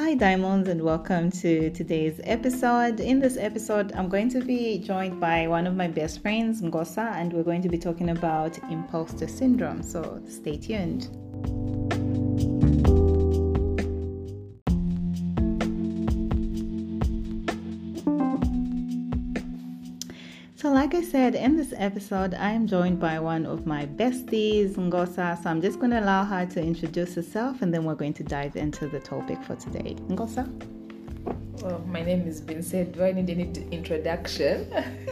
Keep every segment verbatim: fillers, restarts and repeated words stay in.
Hi, Diamonds, and welcome to today's episode. In this episode, I'm going to be joined by one of my best friends, Ngosa, and we're going to be talking about imposter syndrome. So stay tuned. So like I said, in this episode, I am joined by one of my besties, Ngosa. So I'm just going to allow her to introduce herself, and then we're going to dive into the topic for today. Ngosa? Well, my name is Vincent. Do I need any introduction?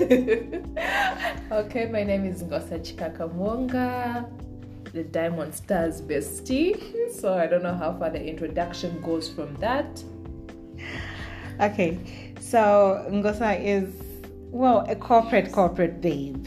Okay, my name is Ngosa Chikakamwonga, the Diamond Stars bestie. So I don't know how far the introduction goes from that. Okay, so Ngosa is, well, a corporate, corporate babe.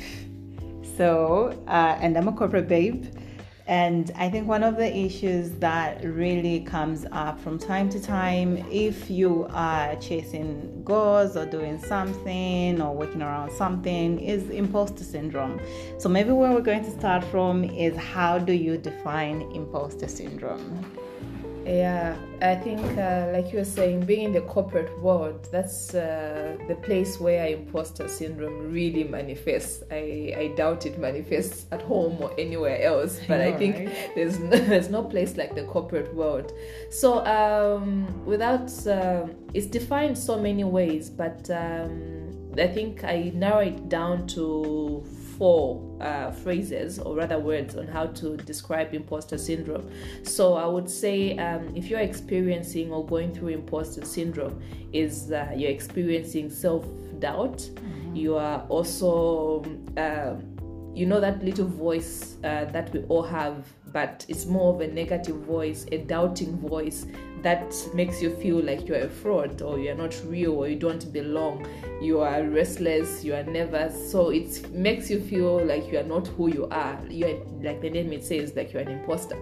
So, uh, and I'm a corporate babe. And I think one of the issues that really comes up from time to time, if you are chasing goals or doing something or working around something, is imposter syndrome. So maybe where we're going to start from is, how do you define imposter syndrome? Yeah, I think uh, like you were saying, being in the corporate world, that's uh, the place where imposter syndrome really manifests. I, I doubt it manifests at home or anywhere else, but I think right. there's no, there's no place like the corporate world. So um, without, uh, it's defined so many ways, but um, I think I narrow it down to four uh, phrases, or rather words, on how to describe imposter syndrome. So I would say um, if you're experiencing or going through imposter syndrome, is uh, you're experiencing self-doubt. Mm-hmm. You are also, uh, you know, that little voice uh, that we all have, but it's more of a negative voice, a doubting voice that makes you feel like you're a fraud, or you're not real, or you don't belong. You are restless, you are nervous, so it makes you feel like you are not who you are. You're, like the name it says, like you're an imposter.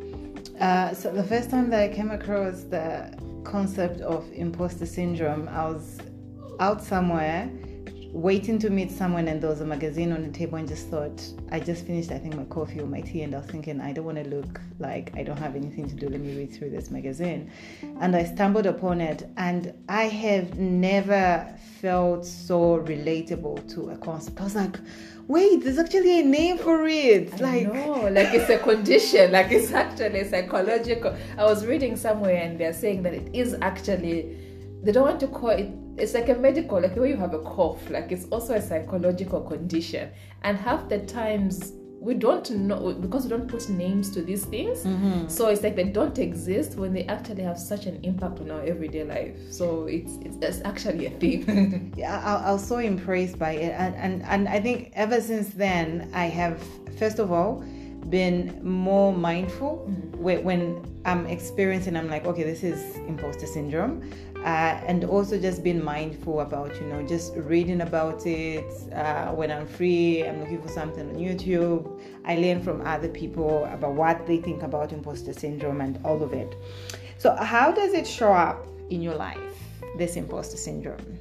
Uh, so the first time that I came across the concept of imposter syndrome, I was out somewhere waiting to meet someone, and there was a magazine on the table, and just thought, I just finished, I think, my coffee or my tea, and I was thinking, I don't want to look like I don't have anything to do. Let me read through this magazine. And I stumbled upon it, and I have never felt so relatable to a concept. I was like, wait, there's actually a name for it. I like know, like it's a condition, like it's actually psychological. I was reading somewhere, and they're saying that it is actually, they don't want to call it, it's like a medical, like the way you have a cough, like it's also a psychological condition. And half the times we don't know, because we don't put names to these things. Mm-hmm. So it's like they don't exist when they actually have such an impact on our everyday life. So it's it's, it's actually a thing. Yeah, I, I was so impressed by it, and, and and I think ever since then I have, first of all, been more mindful. Mm-hmm. when, when I'm experiencing, I'm like, okay, this is imposter syndrome. Uh, and also just being mindful about, you know, just reading about it. Uh, when I'm free, I'm looking for something on YouTube. I learn from other people about what they think about imposter syndrome and all of it. So how does it show up in your life, this imposter syndrome?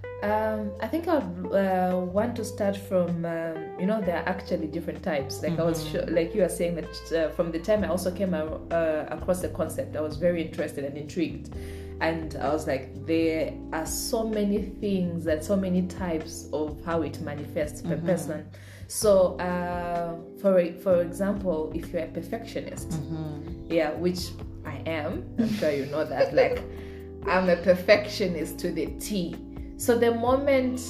Um, I think I would uh, want to start from, um, you know, there are actually different types. Like mm-hmm. I was sure, like you were saying that uh, from the time I also came uh, across the concept, I was very interested and intrigued. And I was like, there are so many things and so many types of how it manifests per mm-hmm. person. So, uh, for for example, if you're a perfectionist, mm-hmm. yeah, which I am, I'm sure you know that. Like, I'm a perfectionist to the T. So the moment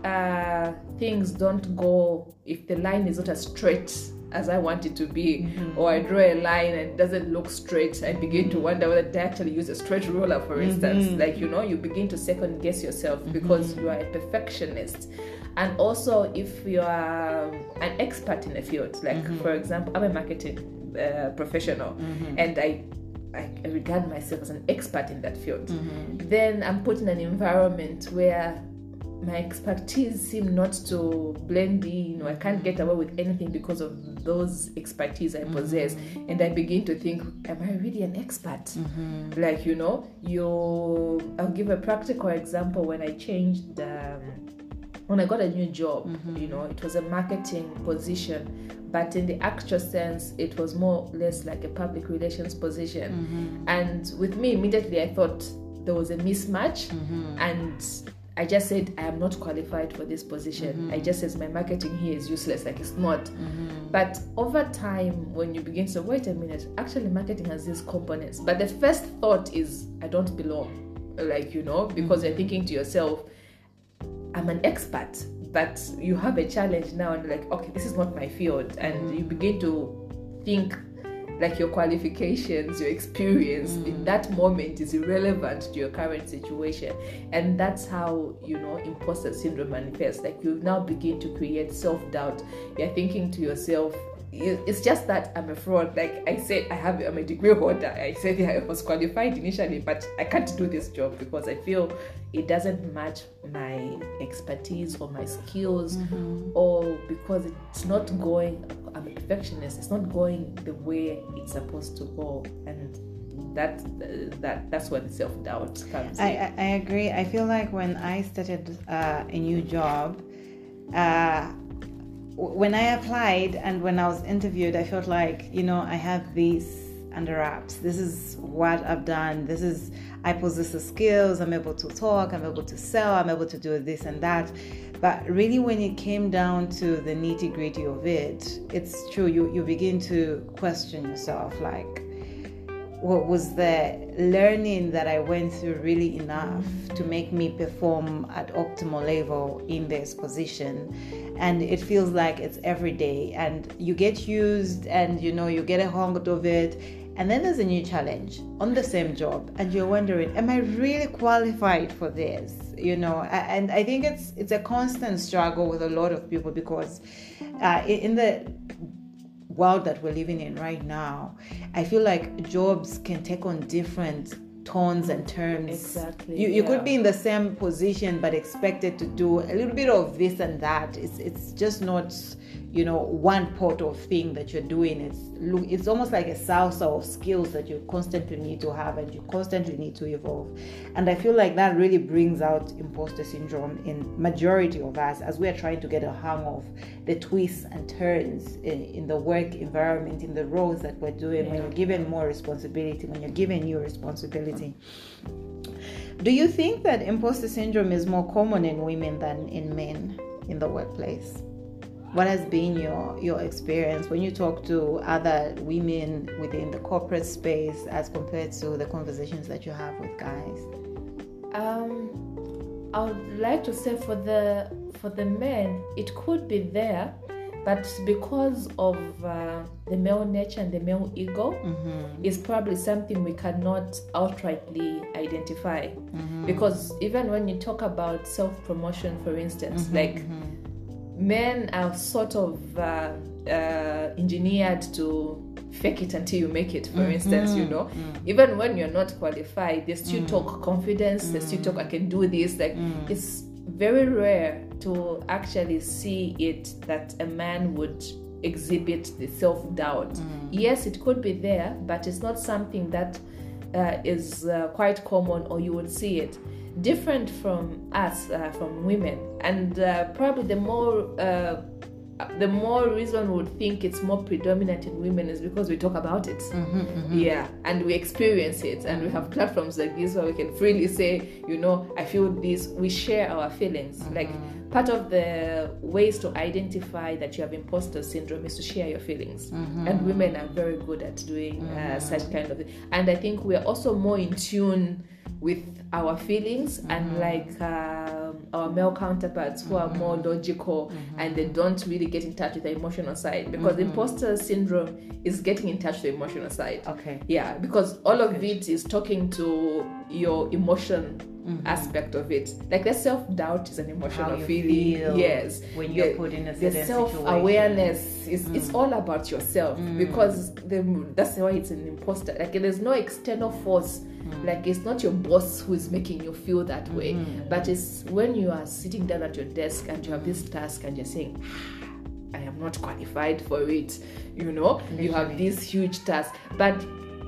uh, things don't go, if the line is not as straight as I want it to be, mm-hmm. or I draw a line and it doesn't look straight, I begin to wonder whether they actually use a straight ruler, for instance. Mm-hmm. Like, you know, you begin to second guess yourself mm-hmm. because you are a perfectionist. And also, if you are an expert in a field, like mm-hmm. for example, I'm a marketing uh, professional, mm-hmm. and I I regard myself as an expert in that field, mm-hmm. then I'm put in an environment where my expertise seem not to blend in, or I can't get away with anything because of those expertise I possess. Mm-hmm. And I begin to think, am I really an expert? Mm-hmm. Like, you know, you, I'll give a practical example. When I changed, um, when I got a new job, mm-hmm. you know, it was a marketing position, but in the actual sense, it was more or less like a public relations position. Mm-hmm. And with me, immediately I thought there was a mismatch, mm-hmm. and I just said, I am not qualified for this position. Mm-hmm. I just said my marketing here is useless, like it's not. Mm-hmm. But over time, when you begin to wait a minute, actually marketing has these components. But the first thought is, I don't belong, like, you know, because mm-hmm. you're thinking to yourself, I'm an expert, but you have a challenge now and like, okay, this is not my field. And mm-hmm. you begin to think like your qualifications, your experience mm. in that moment is irrelevant to your current situation. And that's how, you know, imposter syndrome manifests. Like you now begin to create self-doubt. You're thinking to yourself, it's just that I'm a fraud. Like I said, I have I'm a degree holder. I said I was qualified initially, but I can't do this job because I feel it doesn't match my expertise or my skills, mm-hmm. or because it's not going, I'm a perfectionist, it's not going the way it's supposed to go. And that that that's where the self-doubt comes I, in. I, I agree. I feel like when I started uh, a new job, uh, when I applied and when I was interviewed, I felt like, you know, I have these under wraps. This is what I've done. This is, I possess the skills. I'm able to talk. I'm able to sell. I'm able to do this and that. But really, when it came down to the nitty gritty of it, it's true. You, you begin to question yourself, like, what was the learning that I went through really enough to make me perform at optimal level in this position? And it feels like it's every day, and you get used, and you know, you get a hang of it, and then there's a new challenge on the same job, and you're wondering, am I really qualified for this? You know, and I think it's it's a constant struggle with a lot of people, because uh, in the world that we're living in right now, I feel like jobs can take on different tones and terms. Exactly. You you yeah. could be in the same position but expected to do a little bit of this and that. It's it's just not, you know, one pot of thing that you're doing. It's it's almost like a salsa of skills that you constantly need to have, and you constantly need to evolve. And I feel like that really brings out imposter syndrome in majority of us as we are trying to get a hang of the twists and turns in, in the work environment, in the roles that we're doing. Yeah. When you're given more responsibility, when you're given new responsibility. Do you think that imposter syndrome is more common in women than in men in the workplace? What has been your, your experience when you talk to other women within the corporate space as compared to the conversations that you have with guys? Um, I would like to say for the for the men, it could be there, but because of uh, the male nature and the male ego, mm-hmm. is probably something we cannot outrightly identify. Mm-hmm. Because even when you talk about self-promotion, for instance, mm-hmm, like mm-hmm. men are sort of uh, uh, engineered to fake it until you make it, for mm-hmm. instance, you know. Mm-hmm. Even when you're not qualified, they still mm-hmm. talk confidence, mm-hmm. they still talk, I can do this. Like, mm-hmm. it's very rare to actually see it that a man would exhibit the self-doubt. Mm. Yes, it could be there, but it's not something that uh, is uh, quite common, or you would see it. Different from us, uh, from women. And uh, probably the more uh, the more reason we would think it's more predominant in women is because we talk about it. Mm-hmm, mm-hmm. Yeah, and we experience it, and we have platforms like this where we can freely say, you know, I feel this. We share our feelings. Mm-hmm. Like, part of the ways to identify that you have imposter syndrome is to share your feelings. Mm-hmm. And women are very good at doing mm-hmm. uh, such kind of thing. And I think we are also more in tune with our feelings, mm-hmm. and like um, our male counterparts who are more logical, mm-hmm. and they don't really get in touch with the emotional side, because mm-hmm. imposter syndrome is getting in touch with the emotional side. Okay. Yeah, because all of okay. it is talking to your emotion mm-hmm. aspect of it. Like, the self-doubt is an emotional feeling. Feel yes. When you're the, put in a certain the self-awareness situation. is mm. it's all about yourself, mm. because the, that's why it's an imposter. Like, there's no external force. Mm. Like, it's not your boss who is making you feel that way, mm. but it's when you are sitting down at your desk and you have this task and you're saying, I am not qualified for it, you know. Literally. You have this huge task, but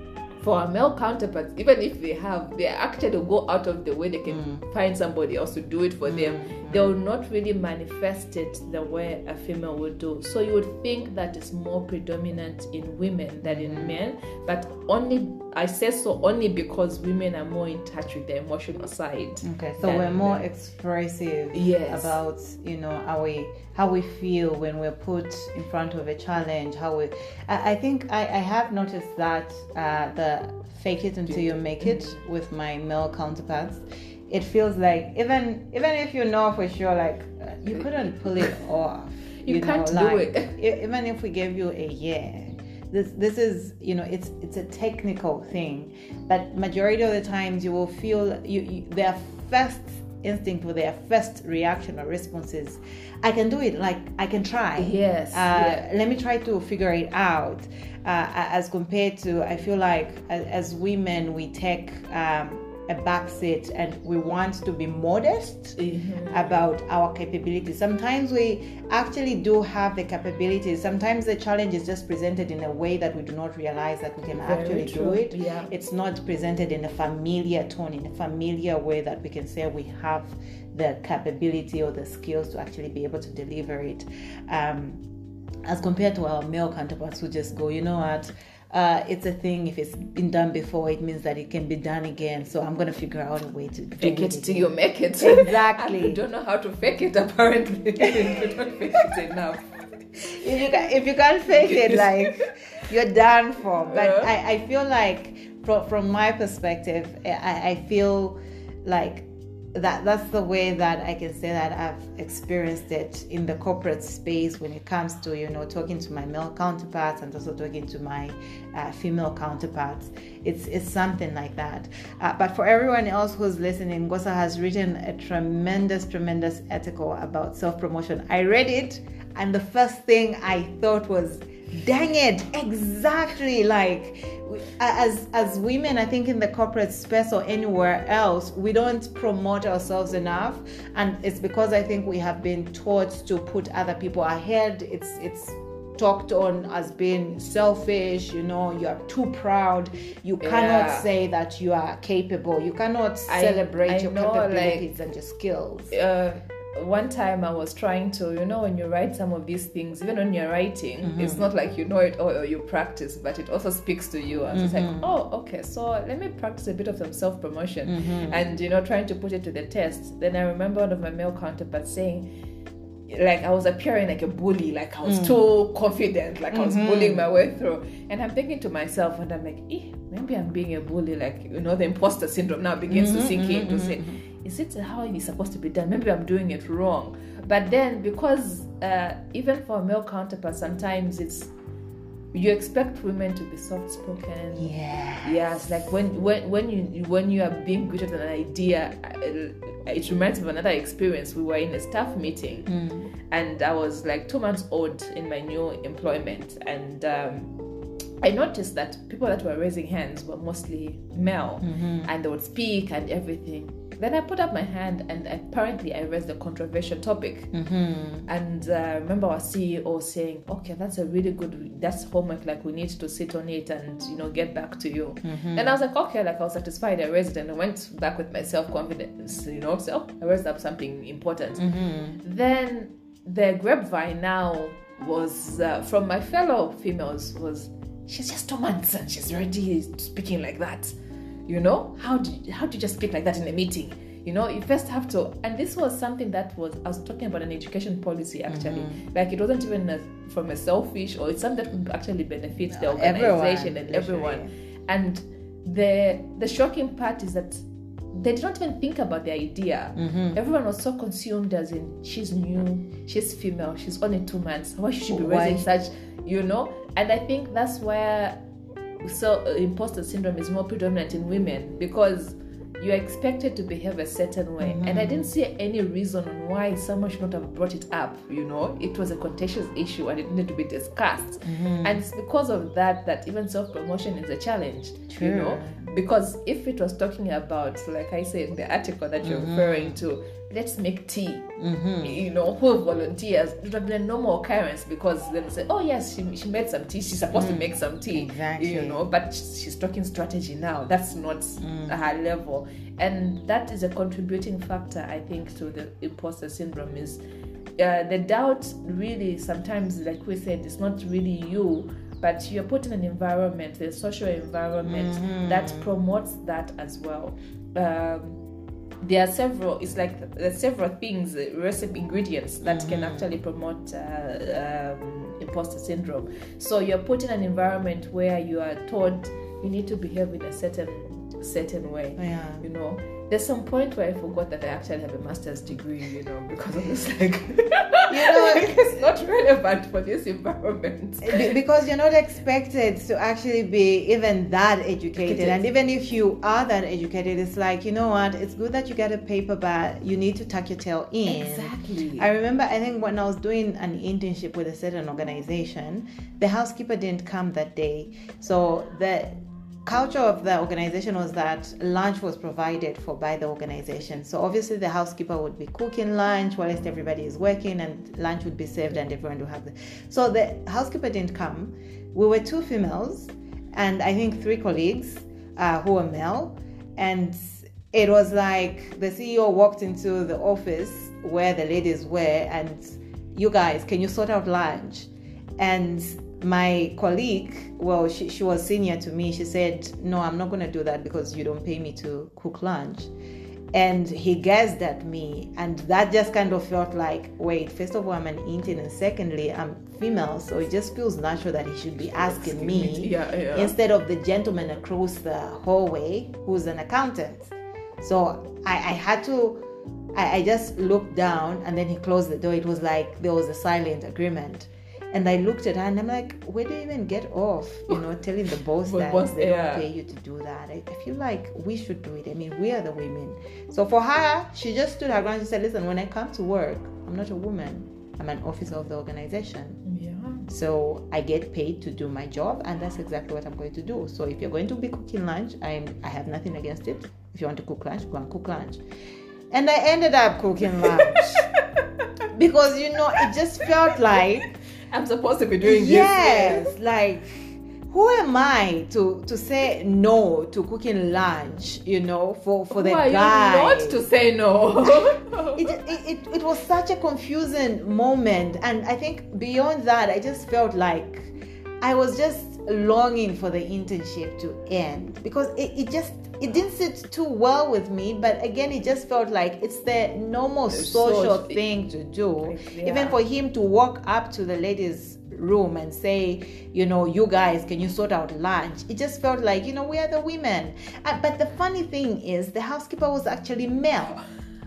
for our male counterparts, even if they have, they actually go out of the way, they can mm. find somebody else to do it for mm. them. They will not really manifest it the way a female would do. So you would think that it's more predominant in women than in men, but only, I say so only because women are more in touch with the emotional side. Okay, so we're more expressive yes. about, you know, how we how we feel when we're put in front of a challenge. How we, I, I think I, I have noticed that uh, the fake it until you make it mm-hmm. with my male counterparts. It feels like even even if you know for sure, like uh, you couldn't pull it off. You, you can't know, do like, it. Even if we gave you a year. This this is, you know, it's it's a technical thing, but majority of the times you will feel you, you their first instinct or their first reaction or response is, I can do it, like I can try. Yes. Uh, yeah. Let me try to figure it out. Uh, as compared to, I feel like as, as women we take um, a backseat and we want to be modest mm-hmm. about our capabilities. Sometimes we actually do have the capabilities. Sometimes the challenge is just presented in a way that we do not realize that we can Very actually true. do it. Yeah. It's not presented in a familiar tone, in a familiar way that we can say we have the capability or the skills to actually be able to deliver it. Um, as compared to our male counterparts who just go, you know what, Uh, it's a thing. If it's been done before, it means that it can be done again. So I'm going to figure out a way to fake it, it till you make it. Exactly. You don't know how to fake it, apparently. You don't fake it enough. If you, can, if you can't fake it, like, you're done for. But uh-huh. I, I feel like, from, from my perspective, I, I feel like that that's the way that I can say that I've experienced it in the corporate space when it comes to, you know, talking to my male counterparts and also talking to my uh, female counterparts. It's it's something like that. Uh, but for everyone else who's listening, Ngosa has written a tremendous, tremendous article about self-promotion. I read it, and the first thing I thought was, dang it, exactly, like, as as women, I think in the corporate space or anywhere else, we don't promote ourselves enough, and it's because I think we have been taught to put other people ahead. It's it's talked on as being selfish, you know, you are too proud, you yeah. cannot say that you are capable, you cannot celebrate I, I your know, capabilities like, and your skills. Uh, one time I was trying to, you know, when you write some of these things, even when you're writing, mm-hmm. it's not like you know it all or you practice, but it also speaks to you. And mm-hmm. it's like, oh, okay, so let me practice a bit of some self-promotion mm-hmm. and, you know, trying to put it to the test. Then I remember one of my male counterparts saying, like, I was appearing like a bully, like I was mm. too confident, like I was mm-hmm. bullying my way through. And I'm thinking to myself, and I'm like, eh, maybe I'm being a bully, like, you know, the imposter syndrome now begins mm-hmm, to sink in mm-hmm, to say, is it how it's supposed to be done? Maybe I'm doing it wrong. But then, because uh, even for a male counterpart, sometimes it's, you expect women to be soft-spoken. Yeah. Yes, like when when when you when you are being greeted with an idea, it reminds me of another experience. We were in a staff meeting, mm. and I was like two months old in my new employment, and um, I noticed that people that were raising hands were mostly male, mm-hmm. and they would speak and everything. Then I put up my hand, and apparently I raised a controversial topic. Mm-hmm. And I uh, remember our C E O saying, okay, that's a really good, that's homework, like we need to sit on it and, you know, get back to you. Mm-hmm. And I was like, okay, like I was satisfied, I raised it, and I went back with my self-confidence, you know, so I raised up something important. Mm-hmm. Then the grapevine now was, uh, from my fellow females, was, she's just two months and she's already speaking like that. You know, how do you, how do you just speak like that in a meeting? You know, you first have to, and this was something that was, I was talking about an education policy actually. Mm-hmm. Like it wasn't even a, from a selfish, or it's something that would actually benefit no, the organization everyone, and everyone. Literally. And the the shocking part is that they did not even think about the idea. Mm-hmm. Everyone was so consumed as in, she's new, she's female, she's only two months. Why should she be Why? raising such, you know? And I think that's where so uh, imposter syndrome is more predominant in women, because you're expected to behave a certain way. Mm-hmm. And I didn't see any reason on why someone should not have brought it up, you know. It was a contentious issue and it needed to be discussed. Mm-hmm. And it's because of that that even self-promotion is a challenge. True. You know, because if it was talking about, like I said in the article that you're mm-hmm. referring to, let's make tea. Mm-hmm. You know, who volunteers? It would have been a normal occurrence because then they say, oh yes, she, she made some tea. She's supposed mm. to make some tea. Exactly. You know, but she's talking strategy now. That's not mm. her level. And that is a contributing factor, I think, to the imposter syndrome is uh, the doubt really sometimes, like we said, it's not really you, but you're put in an environment, the social environment mm-hmm. that promotes that as well. Um, there are several, it's like there's several things, recipe ingredients that mm-hmm. can actually promote uh, um, imposter syndrome. So you're put in an environment where you are told you need to behave in a certain certain way. Yeah. You know, there's some point where I forgot that I actually have a master's degree, you know, because I was like, you know, it's not relevant for this environment. Because you're not expected to actually be even that educated. And even if you are that educated, it's like, you know what, it's good that you get a paper, but you need to tuck your tail in. Exactly. I remember, I think when I was doing an internship with a certain organization, the housekeeper didn't come that day. So the culture of the organization was that lunch was provided for by the organization. So obviously the housekeeper would be cooking lunch whilst everybody is working, and lunch would be served and everyone would have the... So the housekeeper didn't come. We were two females and I think three colleagues uh, who were male. And it was like the C E O walked into the office where the ladies were and, you guys, can you sort out lunch? And my colleague, well, she, she was senior to me. She said, no, I'm not going to do that because you don't pay me to cook lunch. And he gazed at me, and that just kind of felt like, wait, first of all, I'm an intern, and secondly, I'm female, so it just feels natural that he should be asking me yeah, yeah. instead of the gentleman across the hallway who's an accountant. So I, I had to, I, I just looked down, and then he closed the door. It was like there was a silent agreement. And I looked at her and I'm like, where do you even get off, you know, telling the boss that boss, they yeah. don't pay you to do that? I, I feel like we should do it. I mean, we are the women. So for her, she just stood her ground. She said, listen, when I come to work, I'm not a woman. I'm an officer of the organization. Yeah. So I get paid to do my job, and that's exactly what I'm going to do. So if you're going to be cooking lunch, I'm, I have nothing against it. If you want to cook lunch, go and cook lunch. And I ended up cooking lunch because, you know, it just felt like I'm supposed to be doing yes, this. Yes, like, who am I to, to say no to cooking lunch, you know, for, for the Why guy? Not to say no. it, it, it, it was such a confusing moment. And I think beyond that, I just felt like I was just longing for the internship to end because it, it just, it didn't sit too well with me, but again, it just felt like it's the normal social thing to do. Yeah. Even for him to walk up to the ladies' room and say, you know, you guys, can you sort out lunch? It just felt like, you know, we are the women. Uh, but the funny thing is, the housekeeper was actually male.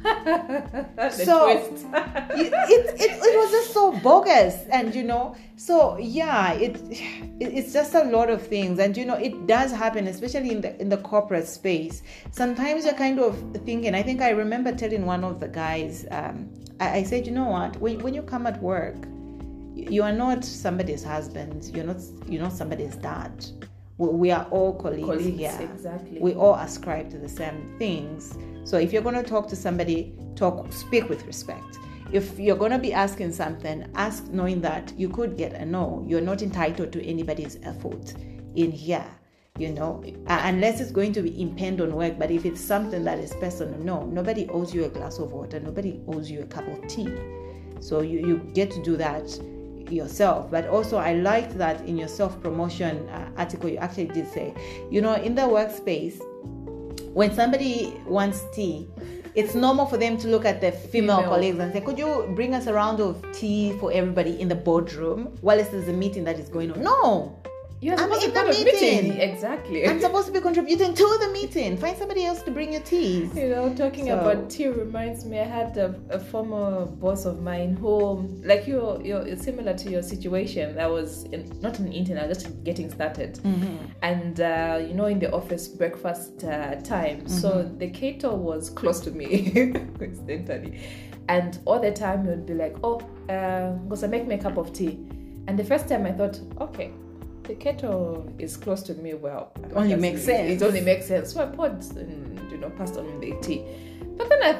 so it, it, it, it was just so bogus, and you know, so yeah, it, it it's just a lot of things, and you know, it does happen, especially in the in the corporate space. Sometimes you're kind of thinking, I think I remember telling one of the guys, um, I, I said, you know what, when, when you come at work, you are not somebody's husband, you're not you're not somebody's dad. We, we are all colleagues, colleagues here. Exactly. We all ascribe to the same things. So if you're going to talk to somebody, talk, speak with respect. If you're going to be asking something, ask knowing that you could get a no. You're not entitled to anybody's effort in here, you know, uh, unless it's going to be impend on work. But if it's something that is personal, no, nobody owes you a glass of water. Nobody owes you a cup of tea. So you, you get to do that yourself. But also, I liked that in your self-promotion uh, article, you actually did say, you know, in the workspace, when somebody wants tea, it's normal for them to look at their female, female colleagues and say, could you bring us a round of tea for everybody in the boardroom while there's a meeting that is going on? No. You're I'm supposed in to the be meeting. meeting. Exactly. I'm supposed to be contributing to the meeting. Find somebody else to bring your teas. You know, talking so. about tea reminds me, I had a, a former boss of mine who, like you, you're similar to your situation. I was in, not an intern, I was just getting started. Mm-hmm. And, uh, you know, in the office breakfast uh, time. Mm-hmm. So the caterer was close to me, coincidentally. And all the time he would be like, oh, uh, Gosa, make me a cup of tea. And the first time I thought, okay, the kettle is close to me. Well, it only makes sense. It only makes sense. So I poured and, you know, passed on the tea. But then I,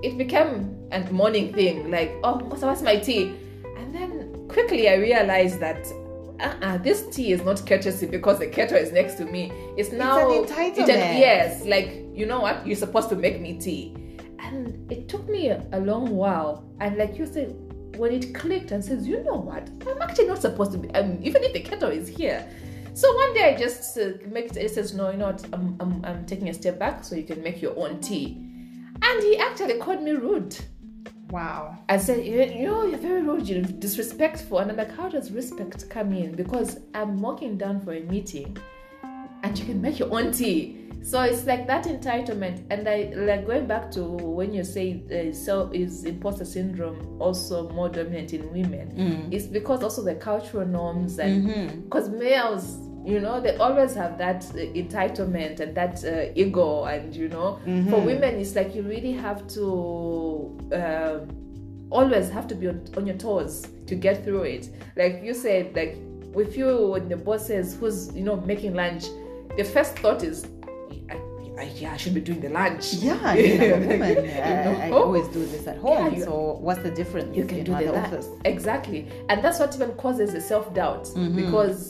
it became a morning thing, like, oh, what's my tea? And then quickly I realized that uh-uh, this tea is not courtesy because the kettle is next to me. It's now it's an entitlement. It's an, yes, like, you know what, you're supposed to make me tea. And it took me a, a long while, and like you said, when it clicked and says, you know what, I'm actually not supposed to be, um, even if the kettle is here. So one day I just uh, make it says, no, you know what, I'm, I'm, I'm taking a step back so you can make your own tea. And he actually called me rude. Wow. I said, you know, you're very rude, you're disrespectful. And I'm like, how does respect come in? Because I'm walking down for a meeting and you can make your own tea. So it's like that entitlement. And I like going back to when you say uh, so is imposter syndrome also more dominant in women. Mm. It's because also the cultural norms, and because mm-hmm. males, you know, they always have that uh, entitlement and that uh, ego, and you know, mm-hmm. for women it's like you really have to uh, always have to be on, on your toes to get through it. Like you said, like with you, when the boss says who's, you know, making lunch, the first thought is, I, I, yeah, I should be doing the lunch. Yeah, I mean, I'm a woman. I, you know? I always do this at home. Yeah, you, so what's the difference? You can in do the office? Exactly, and that's what even causes the self-doubt. Mm-hmm. Because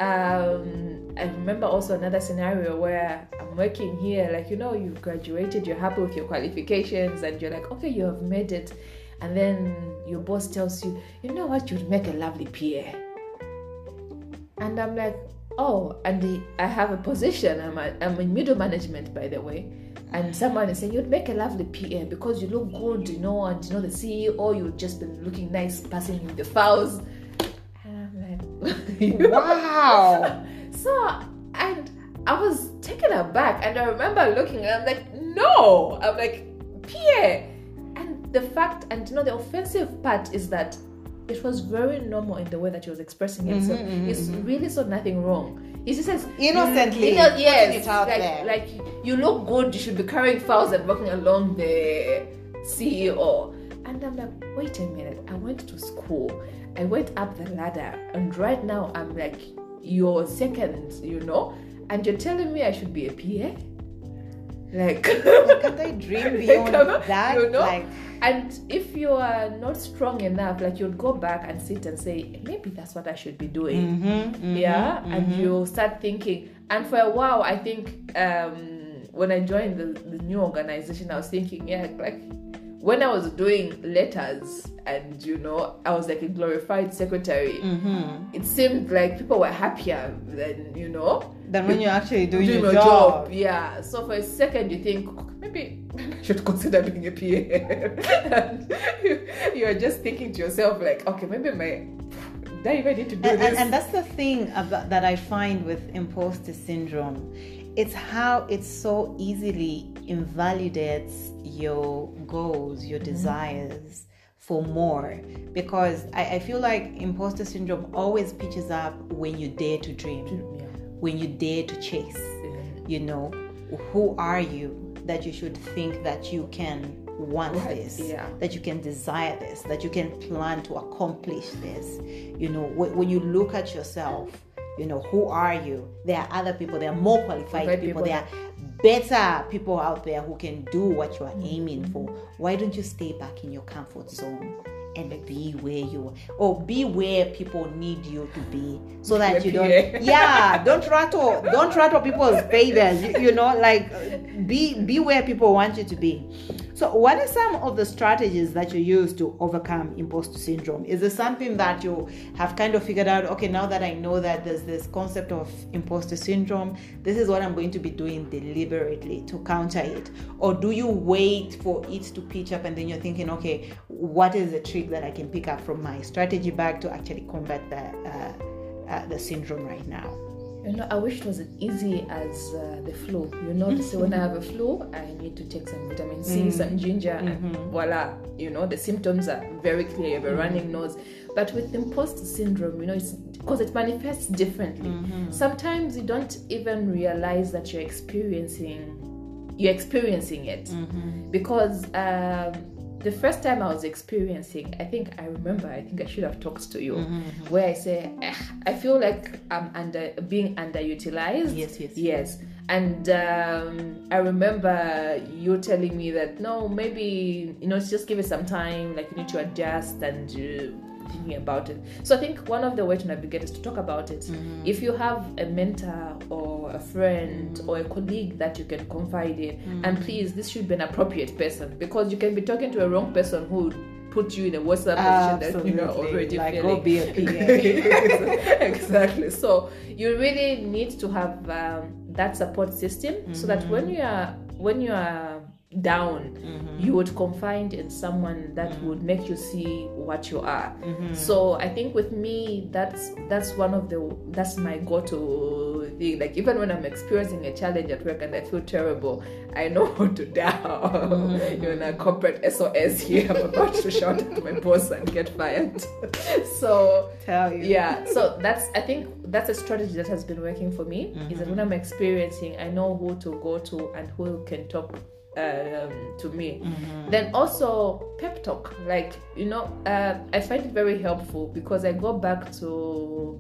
um, I remember also another scenario where I'm working here, like, you know, you've graduated, you're happy with your qualifications, and you're like, okay, you have made it, and then your boss tells you, you know what, you'd make a lovely P A. And I'm like, oh, and the, I have a position. I'm, a, I'm in middle management, by the way. And someone is saying, you'd make a lovely P A because you look good, you know, and you know, the C E O, you've just been looking nice, passing him the files. And I'm like, wow. So, and I was taken aback. And I remember looking, and I'm like, no. I'm like, P A. And the fact, and you know, the offensive part is that it was very normal in the way that he was expressing it. Mm-hmm, so mm-hmm. It's really saw nothing wrong. He just says innocently, you know, yes, it out like, there. like you look good. You should be carrying files and walking along the C E O. And I'm like, wait a minute. I went to school. I went up the ladder, and right now I'm like your second, you know, and you're telling me I should be a P A. Like, can't I dream beyond like, that? You know? Like, and if you are not strong enough, like you'd go back and sit and say, maybe that's what I should be doing. mm-hmm, mm-hmm, yeah. Mm-hmm. And you start thinking. And for a while, I think um, when I joined the, the new organization, I was thinking, yeah, like when I was doing letters and, you know, I was like a glorified secretary, mm-hmm. it seemed like people were happier than, you know, than when you're actually doing, doing your your job. job. Yeah. So for a second, you think, maybe I should consider being a P A. And you, you are just thinking to yourself, like, okay, maybe my, do I even need to do and, this? And, and that's the thing about, that I find with imposter syndrome. It's how it so easily invalidates your goals, your mm-hmm. desires for more. Because I, I feel like imposter syndrome always pitches up when you dare to dream, yeah. when you dare to chase. Mm-hmm. You know, who are you that you should think that you can want right. this, yeah. that you can desire this, that you can plan to accomplish this. You know, when, when you look at yourself, you know, who are you? There are other people, there are more qualified right, people, people, there are better people out there who can do what you are aiming for. Why don't you stay back in your comfort zone and be where you are, or be where people need you to be, so that you don't yeah don't rattle don't rattle people's feathers, you, you know, like be be where people want you to be. So what are some of the strategies that you use to overcome imposter syndrome? Is it something that you have kind of figured out, okay, now that I know that there's this concept of imposter syndrome, this is what I'm going to be doing deliberately to counter it? Or do you wait for it to pitch up and then you're thinking, okay, what is the trick that I can pick up from my strategy bag to actually combat the, uh, uh, the syndrome right now? You know, I wish it was as easy as uh, the flu. You know, to say when I have a flu, I need to take some vitamin C, mm-hmm. some ginger, mm-hmm. and voila. You know, the symptoms are very clear. You have a mm-hmm. running nose. But with imposter syndrome, you know, it's because it manifests differently. Mm-hmm. Sometimes you don't even realize that you're experiencing, you're experiencing it, mm-hmm. because. Um, The first time I was experiencing, I think I remember, I think I should have talked to you, mm-hmm. where I say, eh, I feel like I'm under being underutilized. Yes, yes. Yes. And um, I remember you telling me that, no, maybe, you know, just give it some time, like you need to adjust and uh, thinking about it. So I think one of the ways to navigate is to talk about it. Mm-hmm. If you have a mentor or a friend mm-hmm. or a colleague that you can confide in, mm-hmm. and please, this should be an appropriate person, because you can be talking to a wrong person who put you in a worse position Absolutely. that you know already like feeling. Go be a P A. Exactly. So you really need to have um, that support system, mm-hmm. so that when you are when you are down, mm-hmm. you would confide in someone that mm-hmm. would make you see what you are. Mm-hmm. So I think with me, that's that's one of the that's my go-to thing. Like even when I'm experiencing a challenge at work and I feel terrible, I know how to dial. Mm-hmm. You're in a corporate S O S here. I'm about to shout at my boss and get fired. So tell you. Yeah. So that's I think that's a strategy that has been working for me. Mm-hmm. Is that when I'm experiencing, I know who to go to and who can talk Um, to me. Mm-hmm. Then also pep talk, like you know, uh, I find it very helpful because I go back to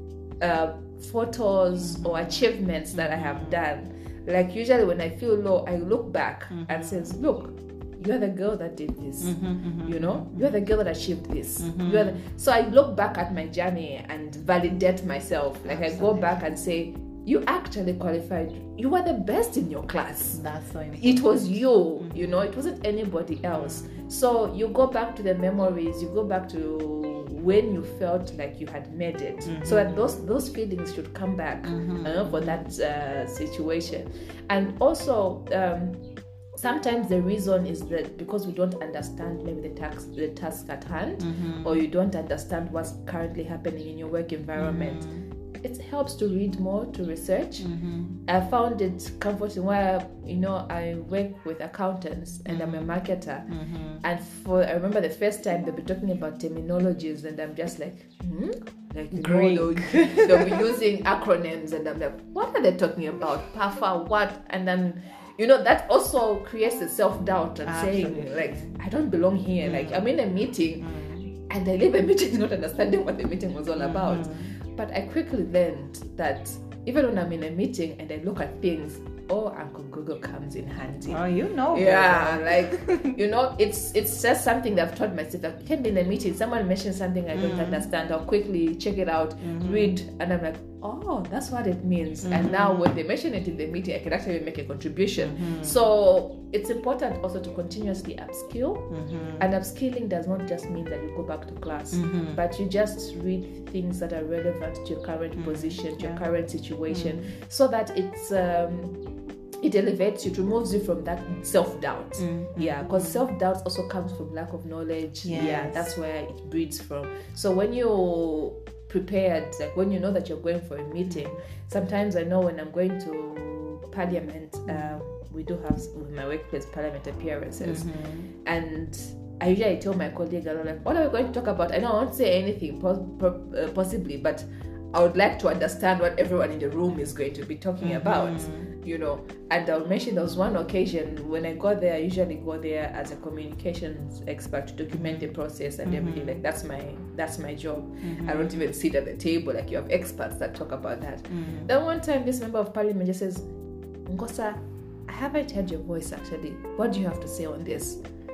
uh, photos mm-hmm. or achievements that I have done. Like usually when I feel low, I look back mm-hmm. and says, "Look, you're the girl that did this. Mm-hmm, mm-hmm, you know, you're the girl that achieved this." Mm-hmm. You're the... So I look back at my journey and validate myself. Like Absolutely. I go back and say, you actually qualified. You were the best in your class. That's so important. It was you, mm-hmm. you know, it wasn't anybody else. So you go back to the memories, you go back to when you felt like you had made it. Mm-hmm. So that those those feelings should come back mm-hmm. uh, for that uh, situation. And also, um, sometimes the reason is that because we don't understand maybe the task, the task at hand, mm-hmm. or you don't understand what's currently happening in your work environment. Mm-hmm. It helps to read more, to research. Mm-hmm. I found it comforting where, you know, I work with accountants and mm-hmm. I'm a marketer. Mm-hmm. And for I remember the first time they'll be talking about terminologies and I'm just like, hmm? Like, you know, they'll, they'll be using acronyms and I'm like, what are they talking about? P A F A, what? And then, you know, that also creates a self-doubt and Absolutely. saying, like, I don't belong here. Mm-hmm. Like, I'm in a meeting mm-hmm. and I leave a meeting not understanding what the meeting was all mm-hmm. about. But I quickly learned that even when I'm in a meeting and I look at things, oh, Uncle Google comes in handy. Oh, you know. Yeah, like, you know, it's it's just something that I've taught myself. Like, you can be in a meeting, someone mentions something I don't mm. understand, I'll quickly check it out, mm-hmm. read, and I'm like, oh, that's what it means. Mm-hmm. And now when they mention it in the meeting, I can actually make a contribution. Mm-hmm. So it's important also to continuously upskill. Mm-hmm. And upskilling does not just mean that you go back to class, mm-hmm. but you just read things that are relevant to your current mm-hmm. position, to yeah. your current situation, mm-hmm. so that it's um, it elevates you, it removes you from that self-doubt. Mm-hmm. Yeah, because self-doubt also comes from lack of knowledge. Yes. Yeah, that's where it breeds from. So when you prepared, like when you know that you're going for a meeting, sometimes I know when I'm going to parliament, uh, we do have with my workplace parliament appearances, mm-hmm. and I usually tell my colleague, I'm like, what are we going to talk about? I know I won't say anything po- po- uh, possibly, but I would like to understand what everyone in the room is going to be talking mm-hmm. about, you know. And I'll mention there was one occasion when I got there, I usually go there as a communications expert to document the process and mm-hmm. everything. Like that's my that's my job. Mm-hmm. I don't even sit at the table. Like you have experts that talk about that. Mm-hmm. Then one time this member of parliament just says, Ngosa, I haven't heard your voice actually. What do you have to say on this?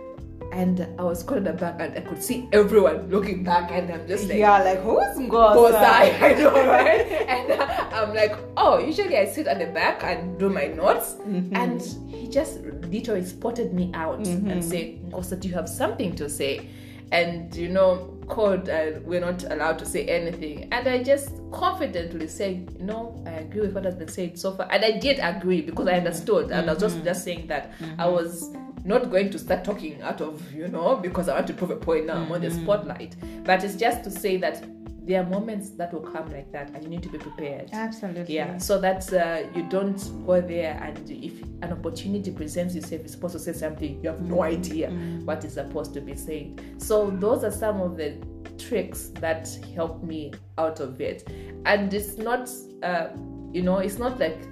And I was caught in the back and I could see everyone looking back and I'm just like, yeah, like who's Ngosa? I know, right? And uh, I'm like, oh, usually I sit at the back and do my notes. Mm-hmm. And he just literally spotted me out mm-hmm. and said, Ngosa, do you have something to say? And, you know, code, uh, we're not allowed to say anything. And I just confidently said, no, I agree with what has been said so far. And I did agree because I understood. And mm-hmm. I was just, just saying that mm-hmm. I was not going to start talking out of, you know, because I want to prove a point now, mm-hmm. I'm on the spotlight. But it's just to say that there are moments that will come like that and you need to be prepared. Absolutely. Yeah, so that uh, you don't go there and if an opportunity presents itself, you're supposed to say something, you have no idea mm-hmm. what is supposed to be said. So those are some of the tricks that help me out of it. And it's not, uh, you know, it's not like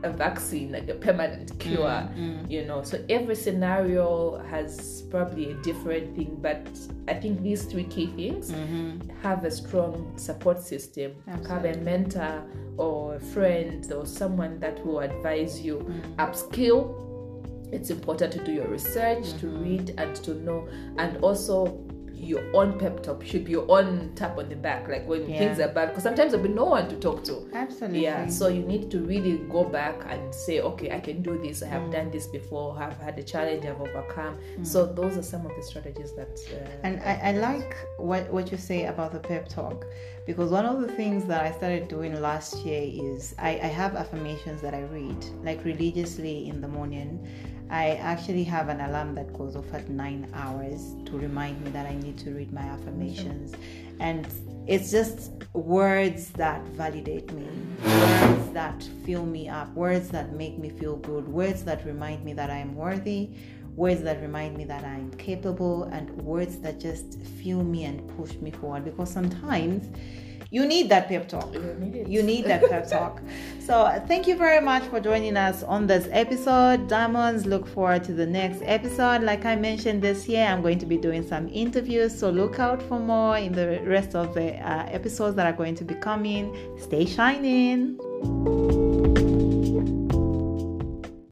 a vaccine, like a permanent cure, Mm-hmm. you know. So every scenario has probably a different thing, but I think these three key things: Mm-hmm. have a strong support system, Absolutely. have a mentor or a friend or someone that will advise you, Mm-hmm. upskill. It's important to do your research, Mm-hmm. to read and to know, and also your own pep talk should be your own tap on the back, like when Yeah. things are bad, because sometimes there'll be no one to talk to. Absolutely. Yeah, so you need to really go back and say, okay, I can do this. I have Mm. done this before. I've had a challenge. I've overcome. So those are some of the strategies that. Uh, And I, I like what, what you say about the pep talk, because one of the things that I started doing last year is I, I have affirmations that I read, like religiously in the morning. I actually have an alarm that goes off at nine hours to remind me that I need to read my affirmations. And it's just words that validate me, words that fill me up, words that make me feel good, words that remind me that I am worthy, words that remind me that I'm capable, and words that just fuel me and push me forward. Because sometimes you need that pep talk. You need it. You need that pep talk. So thank you very much for joining us on this episode. Diamonds, look forward to the next episode. Like I mentioned this year, I'm going to be doing some interviews. So look out for more in the rest of the uh, episodes that are going to be coming. Stay shining.